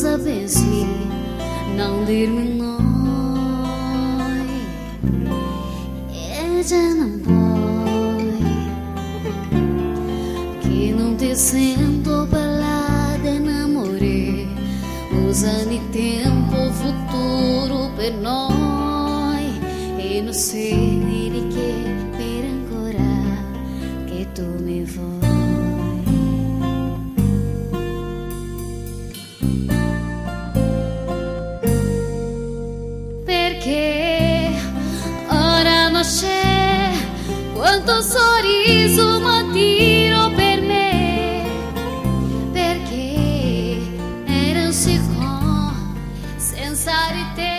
cosa pensi, não dirmi noi, e já não puoi, que não te sento parlare d'amore, usando il tempo futuro per noi, e non sei di che per ancora che tu mi vuoi. Perché ora non c'è quanto sorriso ma tiro per me, perché era un sicuro senza di te.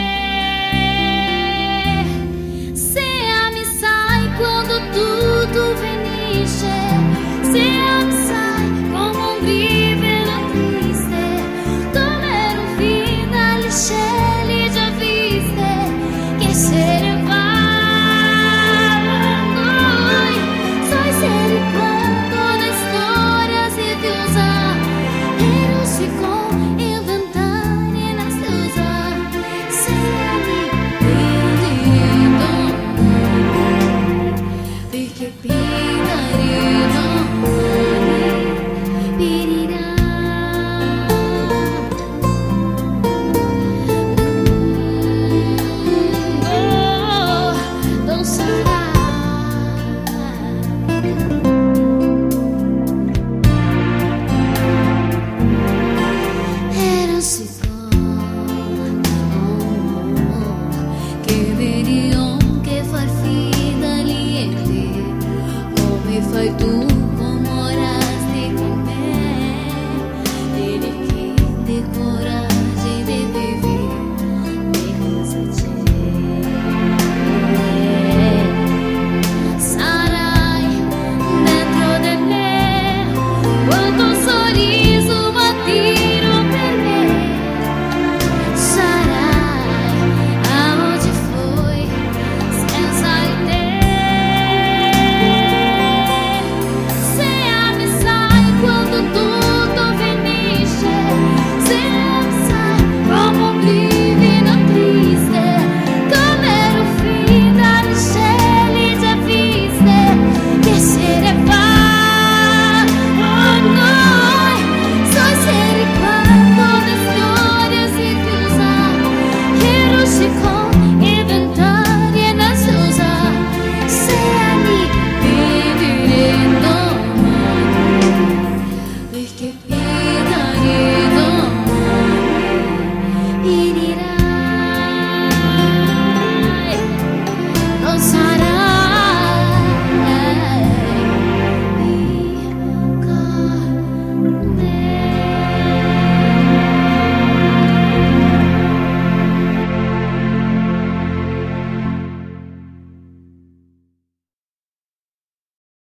Se mi sai quando tutto finisce, se mi sai come un vivere triste, dove era un fine dalle cieli già viste, che se ne va noi, sai se ricordo le storie si chiusa, ero sicuro inventare la scusa, se mi perdido, perché perdido perirá. Don't survive. Era